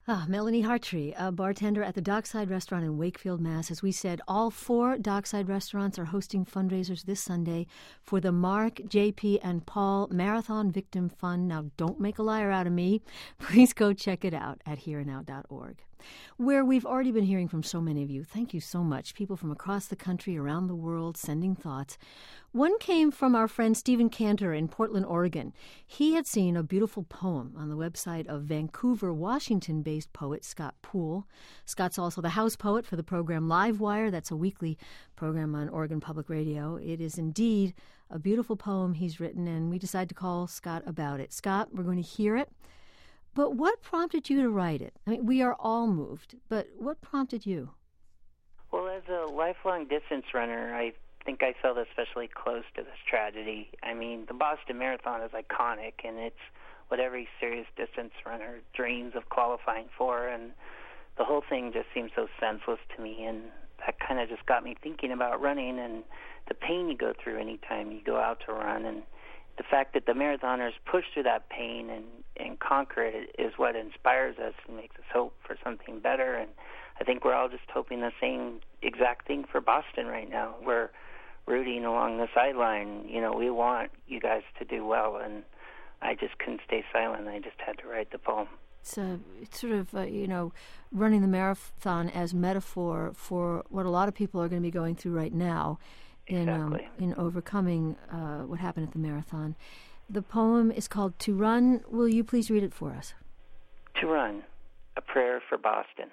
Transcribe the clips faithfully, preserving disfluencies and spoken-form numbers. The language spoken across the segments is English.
Ah, Melanie Hartree, a bartender at the Dockside Restaurant in Wakefield, Mass. As we said, all four Dockside restaurants are hosting fundraisers this Sunday for the Mark, J P, and Paul Marathon Victim Fund. Now, don't make a liar out of me. Please go check it out at here and now dot org, where we've already been hearing from so many of you. Thank you so much. People from across the country, around the world, sending thoughts. One came from our friend Stephen Cantor in Portland, Oregon. He had seen a beautiful poem on the website of Vancouver, Washington-based poet Scott Poole. Scott's also the house poet for the program Livewire. That's a weekly program on Oregon Public Radio. It is indeed a beautiful poem he's written, and we decided to call Scott about it. Scott, we're going to hear it. But what prompted you to write it? I mean, we are all moved, but what prompted you? Well, as a lifelong distance runner, I think I felt especially close to this tragedy. I mean, the Boston Marathon is iconic, and it's what every serious distance runner dreams of qualifying for, and the whole thing just seems so senseless to me, and that kind of just got me thinking about running and the pain you go through anytime you go out to run, and the fact that the marathoners push through that pain and, and conquer it is what inspires us and makes us hope for something better. And I think we're all just hoping the same exact thing for Boston right now. We're rooting along the sideline. You know, we want you guys to do well, and I just couldn't stay silent. I just had to write the poem. It's, a, it's sort of, uh, you know, running the marathon as metaphor for what a lot of people are going to be going through right now. In, exactly. um, in overcoming uh, what happened at the marathon. The poem is called To Run. Will you please read it for us? To run, a prayer for Boston.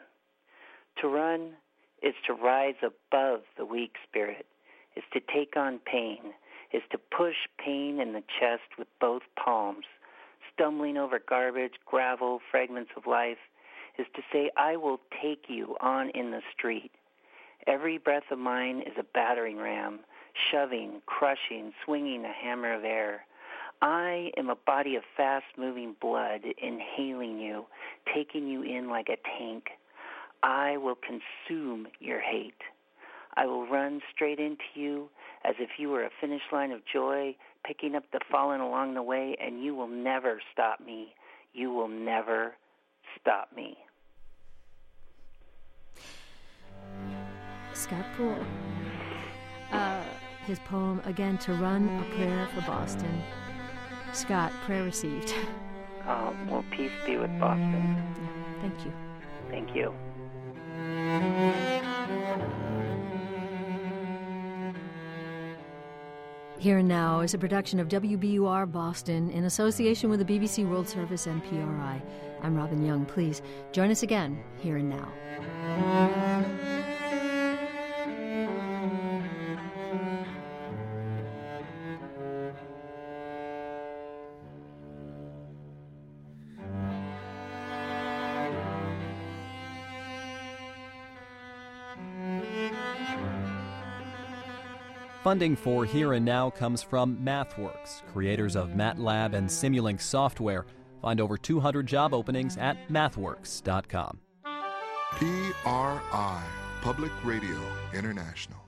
To run is to rise above the weak spirit, is to take on pain, is to push pain in the chest with both palms, stumbling over garbage, gravel, fragments of life, is to say, I will take you on in the street. Every breath of mine is a battering ram, shoving, crushing, swinging a hammer of air. I am a body of fast-moving blood, inhaling you, taking you in like a tank. I will consume your hate. I will run straight into you as if you were a finish line of joy, picking up the fallen along the way, and you will never stop me. You will never stop me. Scott Poole. Uh, his poem, again, To Run, a Prayer for Boston. Scott, prayer received. Um, well, peace be with Boston. Thank you. Thank you. Here and Now is a production of W B U R Boston in association with the B B C World Service and P R I. I'm Robin Young. Please join us again, Here and Now. Funding for Here and Now comes from MathWorks, creators of MATLAB and Simulink software. Find over two hundred job openings at mathworks dot com. P R I, Public Radio International.